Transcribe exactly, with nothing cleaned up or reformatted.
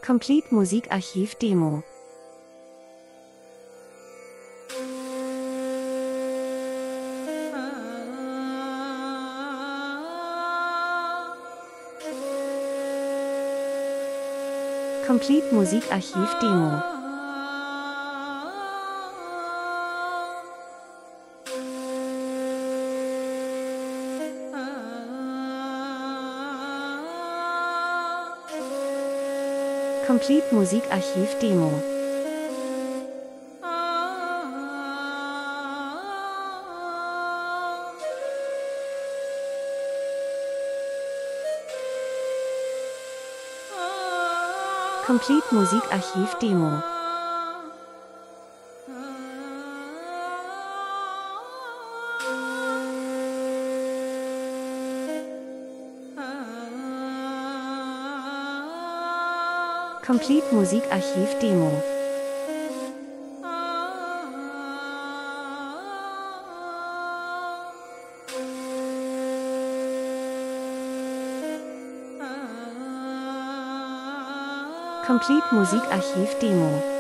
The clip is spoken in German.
Complete Musikarchiv Demo. Complete Musikarchiv Demo. Complete Musikarchiv Demo. Complete Musikarchiv Demo. Complete Musikarchiv Demo. Complete Musikarchiv Demo.